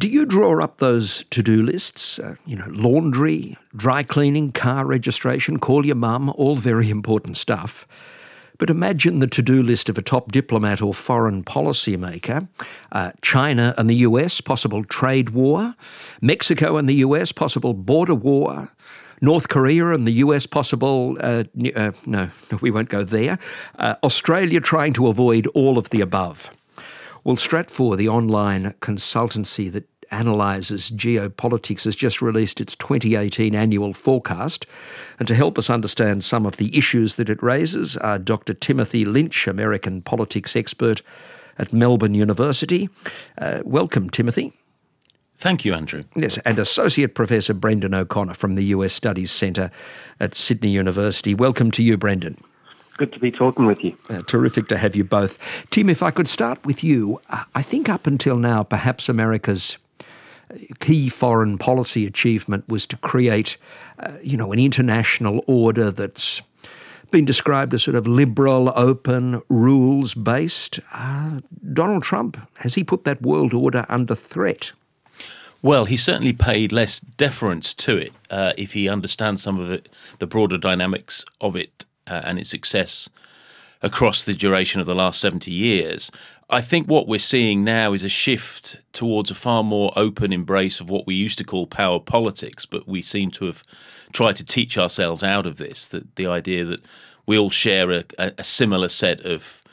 Do you draw up those to-do lists? Laundry, dry cleaning, car registration, call your mum, all very important stuff. But imagine the to-do list of a top diplomat or foreign policy maker. China and the US, possible trade war. Mexico and the US, possible border war. North Korea and the US, possible... no, we won't go there. Australia trying to avoid all of the above. Well, Stratfor, the online consultancy that analyses geopolitics, has just released its 2018 annual forecast. And to help us understand some of the issues that it raises are Dr. Timothy Lynch, American politics expert at Melbourne University. Welcome, Timothy. Thank you, Andrew. Yes, and Associate Professor Brendan O'Connor from the US Studies Centre at Sydney University. Welcome to you, Brendan. Good to be talking with you. Terrific to have you both. Tim, if I could start with you, I think up until now, perhaps America's key foreign policy achievement was to create, an international order that's been described as sort of liberal, open, rules-based. Donald Trump, has he put that world order under threat? Well, he certainly paid less deference to it if he understands some of it, the broader dynamics of it and its success across the duration of the last 70 years. I think what we're seeing now is a shift towards a far more open embrace of what we used to call power politics, but we seem to have tried to teach ourselves out of this, that the idea that we all share a similar set of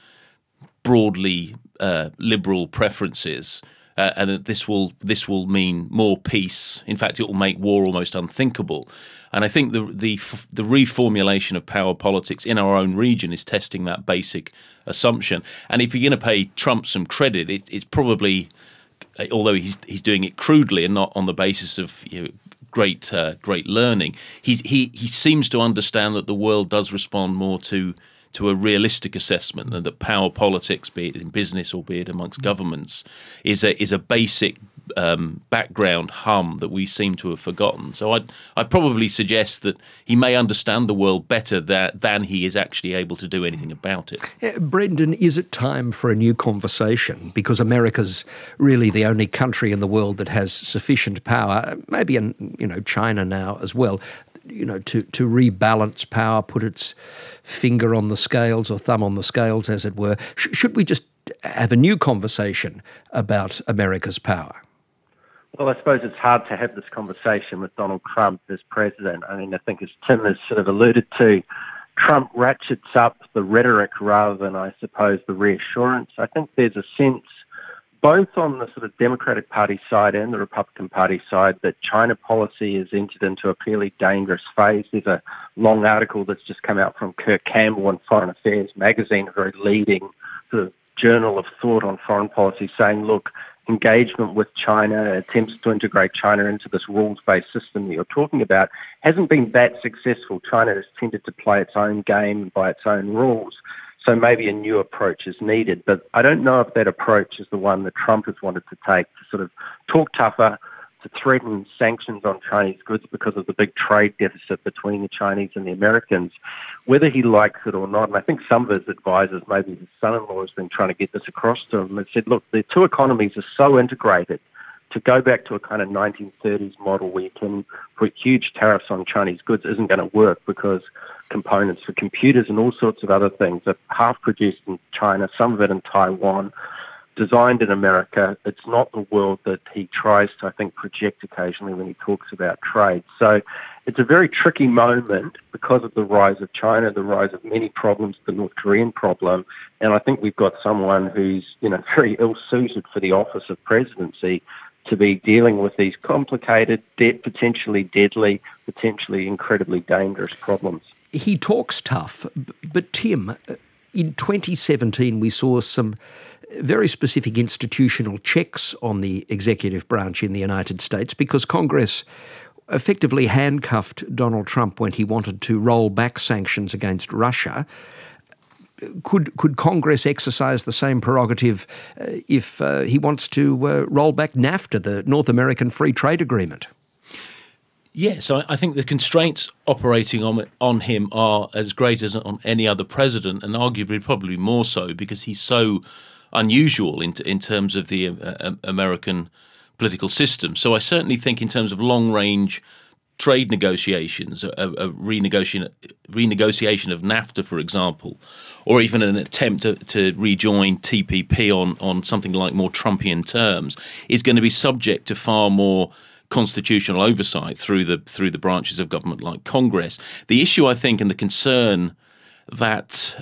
broadly liberal preferences, and that this will mean more peace. In fact, it will make war almost unthinkable. And I think the reformulation of power politics in our own region is testing that basic assumption. And if you're going to pay Trump some credit, it's probably, although he's doing it crudely and not on the basis of great learning, he seems to understand that the world does respond more to a realistic assessment, and that power politics, be it in business or be it amongst governments, is a basic background hum that we seem to have forgotten. So I'd probably suggest that he may understand the world better than he is actually able to do anything about it. Brendan, is it time for a new conversation? Because America's really the only country in the world that has sufficient power, maybe in China now as well, to rebalance power, put its finger on the scales or thumb on the scales, as it were. Should we just have a new conversation about America's power? Well, I suppose it's hard to have this conversation with Donald Trump as president. I mean, I think as Tim has sort of alluded to, Trump ratchets up the rhetoric rather than, I suppose, the reassurance. I think there's a sense, both on the sort of Democratic Party side and the Republican Party side, that China policy has entered into a fairly dangerous phase. There's a long article that's just come out from Kirk Campbell in Foreign Affairs magazine, a very leading sort of journal of thought on foreign policy, saying, look, engagement with China, attempts to integrate China into this rules-based system that you're talking about, hasn't been that successful. China has tended to play its own game by its own rules. So maybe a new approach is needed. But I don't know if that approach is the one that Trump has wanted to take, to sort of talk tougher, to threaten sanctions on Chinese goods because of the big trade deficit between the Chinese and the Americans, whether he likes it or not. And I think some of his advisors, maybe his son-in-law, has been trying to get this across to him and said, look, the two economies are so integrated. To go back to a kind of 1930s model where you can put huge tariffs on Chinese goods isn't going to work, because components for computers and all sorts of other things are half produced in China, some of it in Taiwan, designed in America. It's not the world that he tries to, I think, project occasionally when he talks about trade. So it's a very tricky moment because of the rise of China, the rise of many problems, the North Korean problem. And I think we've got someone who's, very ill-suited for the office of presidency to be dealing with these complicated, potentially deadly, potentially incredibly dangerous problems. He talks tough, but Tim, in 2017 we saw some very specific institutional checks on the executive branch in the United States because Congress effectively handcuffed Donald Trump when he wanted to roll back sanctions against Russia. Could Congress exercise the same prerogative if he wants to roll back NAFTA, the North American Free Trade Agreement? Yes, I think the constraints operating on him are as great as on any other president, and arguably probably more so because he's so unusual in terms of the American political system. So I certainly think in terms of long-range trade negotiations, a renegotiation of NAFTA, for example, or even an attempt to rejoin TPP on something like more Trumpian terms, is going to be subject to far more constitutional oversight through the branches of government like Congress. The issue, I think, and the concern that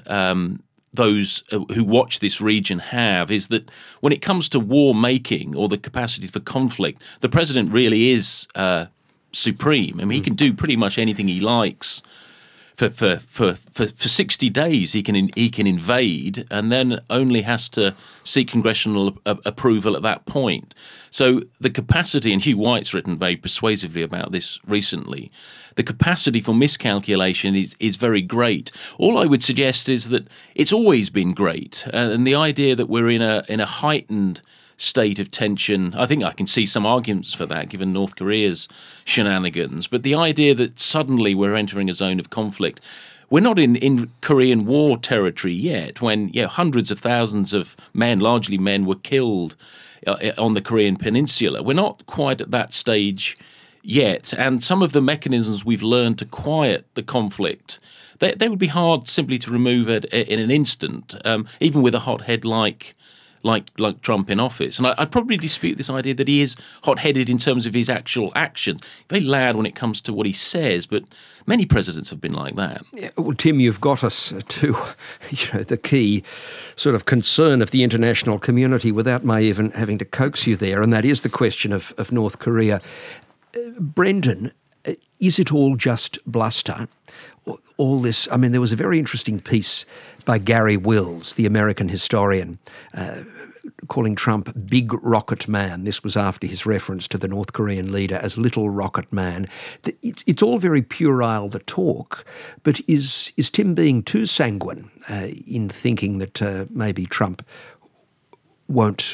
those who watch this region have is that when it comes to war making or the capacity for conflict, the president really is supreme. I mean, he can do pretty much anything he likes. For 60 days, he can invade, and then only has to seek congressional approval at that point. So the capacity, and Hugh White's written very persuasively about this recently, the capacity for miscalculation is very great. All I would suggest is that it's always been great, and the idea that we're in a heightened state of tension, I think I can see some arguments for that given North Korea's shenanigans, but the idea that suddenly we're entering a zone of conflict, we're not in Korean War territory yet, when hundreds of thousands of men, largely men, were killed on the Korean peninsula. We're not quite at that stage yet, and some of the mechanisms we've learned to quiet the conflict, they would be hard simply to remove in an instant, even with a hothead like Trump in office. And I'd probably dispute this idea that he is hot-headed in terms of his actual actions. Very loud when it comes to what he says, but many presidents have been like that. Yeah, well, Tim, you've got us to the key sort of concern of the international community without me even having to coax you there, and that is the question of North Korea. Brendan, is it all just bluster? All this, I mean, there was a very interesting piece by Gary Wills, the American historian, calling Trump Big Rocket Man. This was after his reference to the North Korean leader as Little Rocket Man. It's all very puerile, the talk, but is Tim being too sanguine in thinking that maybe Trump won't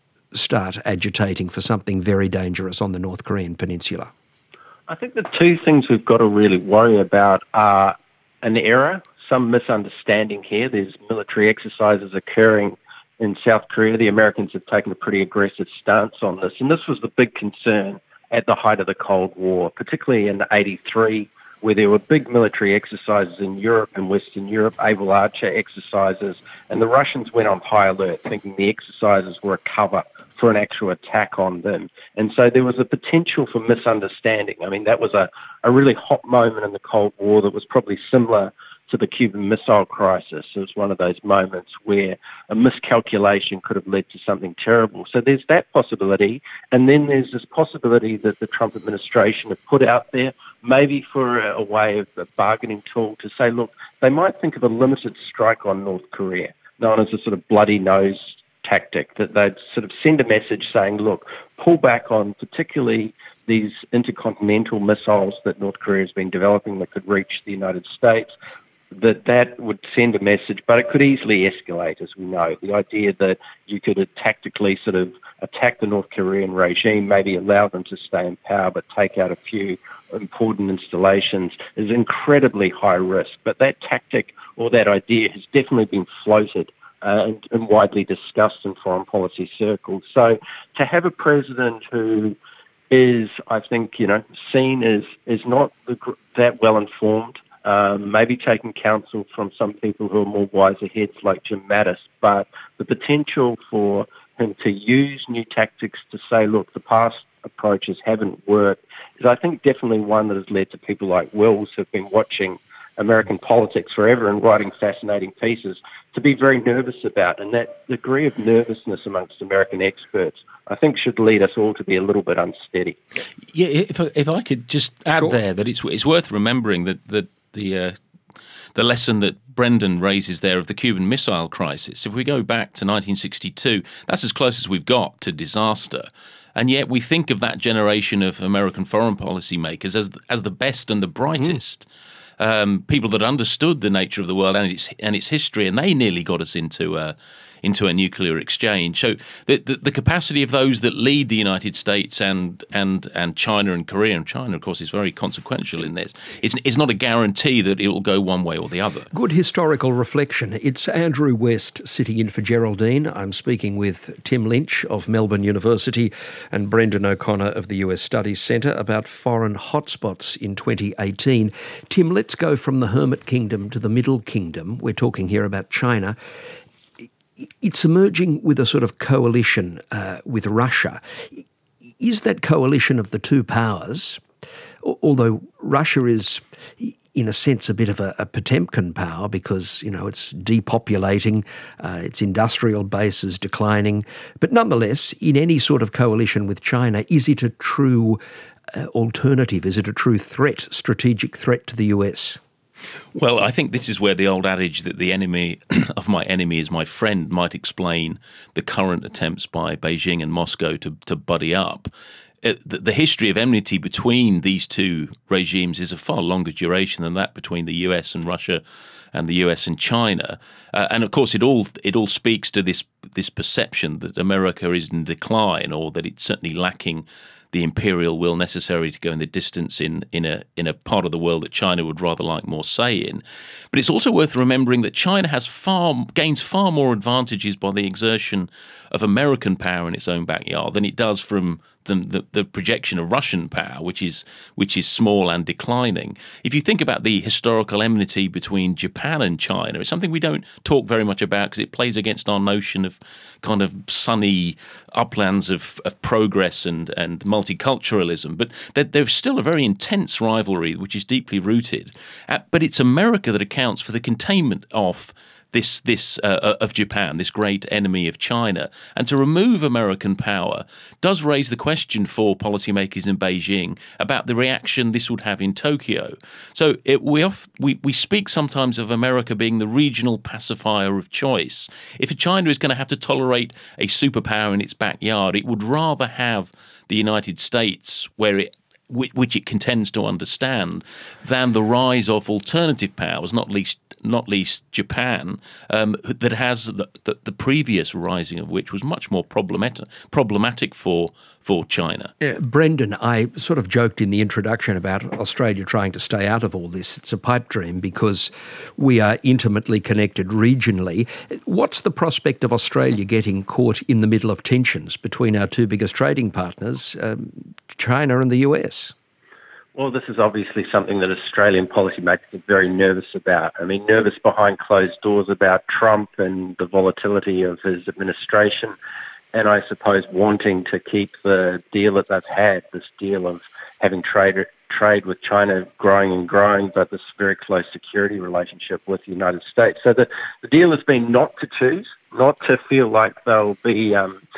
start agitating for something very dangerous on the North Korean peninsula? I think the two things we've got to really worry about are an error, some misunderstanding here. There's military exercises occurring in South Korea. The Americans have taken a pretty aggressive stance on this, and this was the big concern at the height of the Cold War, particularly in '83, where there were big military exercises in Europe and Western Europe, Able Archer exercises, and the Russians went on high alert, thinking the exercises were a cover for an actual attack on them. And so there was a potential for misunderstanding. I mean, that was a really hot moment in the Cold War that was probably similar to the Cuban Missile Crisis. It was one of those moments where a miscalculation could have led to something terrible. So there's that possibility. And then there's this possibility that the Trump administration have put out there, maybe for a way of a bargaining tool to say, look, they might think of a limited strike on North Korea, known as a sort of bloody nose tactic, that they'd sort of send a message saying, look, pull back on particularly these intercontinental missiles that North Korea has been developing that could reach the United States, that would send a message, but it could easily escalate, as we know. The idea that you could tactically sort of attack the North Korean regime, maybe allow them to stay in power, but take out a few important installations is incredibly high risk. But that tactic or that idea has definitely been floated and widely discussed in foreign policy circles. So to have a president who is, I think, seen as not that well informed, maybe taking counsel from some people who are more wiser heads like Jim Mattis, but the potential for him to use new tactics to say, look, the past approaches haven't worked, is I think definitely one that has led to people like Wills, who've been watching American politics forever and writing fascinating pieces, to be very nervous about. And that degree of nervousness amongst American experts, I think, should lead us all to be a little bit unsteady. Yeah, if I could just add Sure. there that it's worth remembering that the lesson that Brendan raises there of the Cuban Missile Crisis. If we go back to 1962, that's as close as we've got to disaster. And yet we think of that generation of American foreign policy makers as the best and the brightest. People that understood the nature of the world and its history, and they nearly got us into into a nuclear exchange. So the capacity of those that lead the United States and China and Korea, and China, of course, is very consequential in this, it's not a guarantee that it will go one way or the other. Good historical reflection. It's Andrew West sitting in for Geraldine. I'm speaking with Tim Lynch of Melbourne University and Brendan O'Connor of the US Studies Centre about foreign hotspots in 2018. Tim, let's go from the Hermit Kingdom to the Middle Kingdom. We're talking here about China. It's emerging with a sort of coalition with Russia. Is that coalition of the two powers, although Russia is in a sense a bit of a Potemkin power because, it's depopulating, its industrial base is declining, but nonetheless, in any sort of coalition with China, is it a true alternative? Is it a true threat, strategic threat to the US? Well, I think this is where the old adage that the enemy of my enemy is my friend might explain the current attempts by Beijing and Moscow to buddy up. The history of enmity between these two regimes is a far longer duration than that between the US and Russia and the US and China. And of course, it all speaks to this perception that America is in decline, or that it's certainly lacking the imperial will necessary to go in the distance in a part of the world that China would rather like more say in. But it's also worth remembering that China gains far more advantages by the exertion of American power in its own backyard than it does from the projection of Russian power, which is small and declining. If you think about the historical enmity between Japan and China, it's something we don't talk very much about because it plays against our notion of kind of sunny uplands of progress and multiculturalism. But there's still a very intense rivalry which is deeply rooted. But it's America that accounts for the containment of of Japan, this great enemy of China. And to remove American power does raise the question for policymakers in Beijing about the reaction this would have in Tokyo. So we speak sometimes of America being the regional pacifier of choice. If China is going to have to tolerate a superpower in its backyard, it would rather have the United States which it contends to understand, than the rise of alternative powers, not least Japan, that has the previous rising of which was much more problematic for China. Brendan, I sort of joked in the introduction about Australia trying to stay out of all this. It's a pipe dream because we are intimately connected regionally. What's the prospect of Australia getting caught in the middle of tensions between our two biggest trading partners, China and the US? Well, this is obviously something that Australian policymakers are very nervous about. I mean, nervous behind closed doors about Trump and the volatility of his administration, and I suppose wanting to keep the deal that they've had, this deal of having trade with China growing, but this very close security relationship with the United States. So the deal has been not to choose, not to feel like they'll be,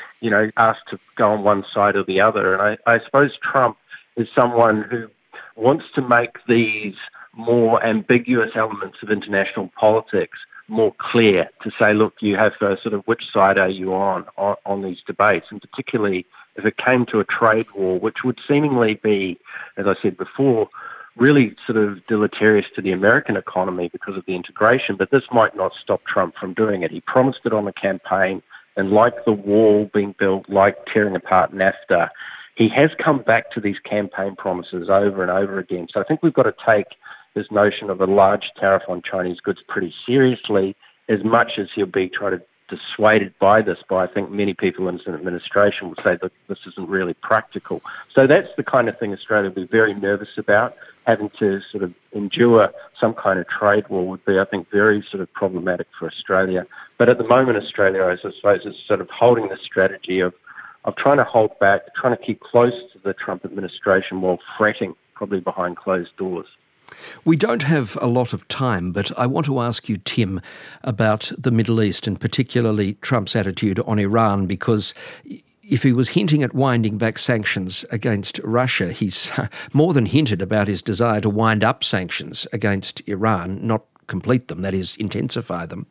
asked to go on one side or the other. And I suppose Trump is someone who wants to make these more ambiguous elements of international politics more clear, to say, look, you have sort of which side are you on these debates, and particularly if it came to a trade war, which would seemingly be, as I said before, really sort of deleterious to the American economy because of the integration, but this might not stop Trump from doing it. He promised it on the campaign, and like the wall being built, like tearing apart NAFTA, he has come back to these campaign promises over and over again. So I think we've got to take this notion of a large tariff on Chinese goods pretty seriously, as much as he'll be trying to dissuaded by this, but I think many people in his administration will say that this isn't really practical. So that's the kind of thing Australia would be very nervous about. Having to sort of endure some kind of trade war would be, I think, very sort of problematic for Australia. But at the moment, Australia, I suppose, is sort of holding the strategy of trying to hold back, trying to keep close to the Trump administration while fretting, probably behind closed doors. We don't have a lot of time, but I want to ask you, Tim, about the Middle East and particularly Trump's attitude on Iran, because if he was hinting at winding back sanctions against Russia, he's more than hinted about his desire to wind up sanctions against Iran, not complete them, that is, intensify them.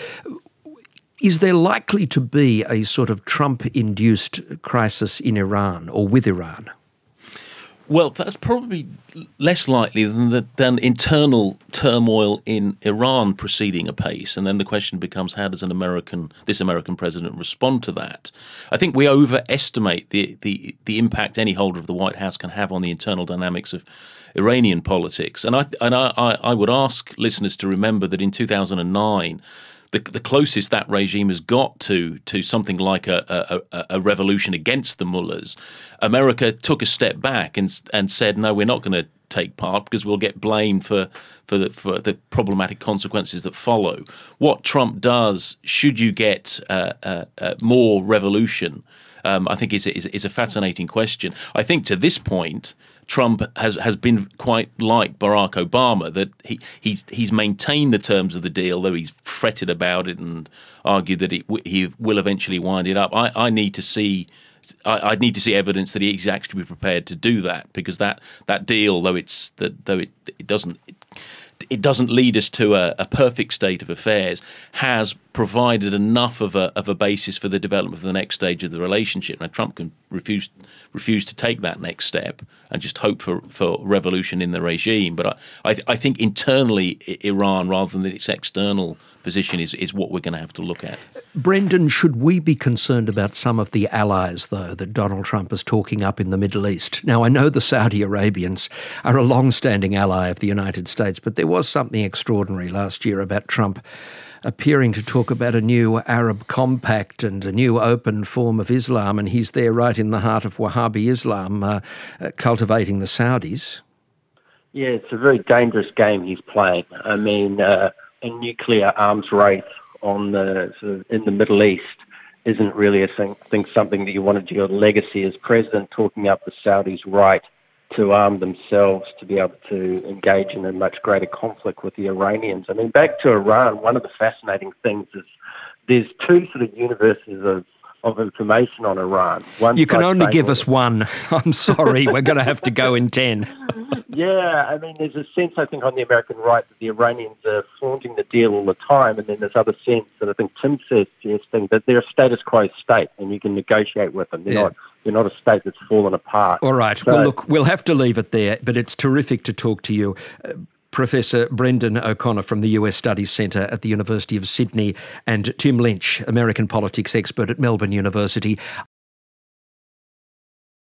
Is there likely to be a sort of Trump-induced crisis in Iran or with Iran? Well, that's probably less likely than internal turmoil in Iran proceeding apace, and then the question becomes, how does this American president respond to that? I think we overestimate the impact any holder of the White House can have on the internal dynamics of Iranian politics, and I would ask listeners to remember that in 2009. The closest that regime has got to something like a revolution against the mullahs, America took a step back and said, no, we're not going to take part because we'll get blamed for the problematic consequences that follow. What Trump does, should you get more revolution, I think is a fascinating question. I think to this point, Trump has been quite like Barack Obama, that he's maintained the terms of the deal, though he's fretted about it and argued that he will eventually wind it up. I need to see evidence that he's actually prepared to do that, because that deal, though it doesn't lead us to a perfect state of affairs, has provided enough of a basis for the development of the next stage of the relationship. Now, Trump can refuse to take that next step and just hope for revolution in the regime. But I think internally Iran, rather than its external position, is what we're going to have to look at. Brendan, should we be concerned about some of the allies, though, that Donald Trump is talking up in the Middle East? Now, I know the Saudi Arabians are a long-standing ally of the United States, but there was something extraordinary last year about Trump appearing to talk about a new Arab compact and a new open form of Islam, and he's there right in the heart of Wahhabi Islam, cultivating the Saudis. Yeah, it's a very dangerous game he's playing. I mean, a nuclear arms race in the Middle East isn't really something that you want to do your legacy as president, talking up the Saudis' right to arm themselves to be able to engage in a much greater conflict with the Iranians. I mean, back to Iran, one of the fascinating things is there's two sort of universes of information on Iran. You can only give us one. I'm sorry, we're going to have to go in 10. Yeah, I mean, there's a sense, I think, on the American right that the Iranians are flaunting the deal all the time, and then there's other sense that I think Tim says, suggesting that they're a status quo state and you can negotiate with them. They're not a state that's fallen apart. All right. So, well, look, we'll have to leave it there, but it's terrific to talk to you. Professor Brendan O'Connor from the US Studies Centre at the University of Sydney, and Tim Lynch, American politics expert at Melbourne University.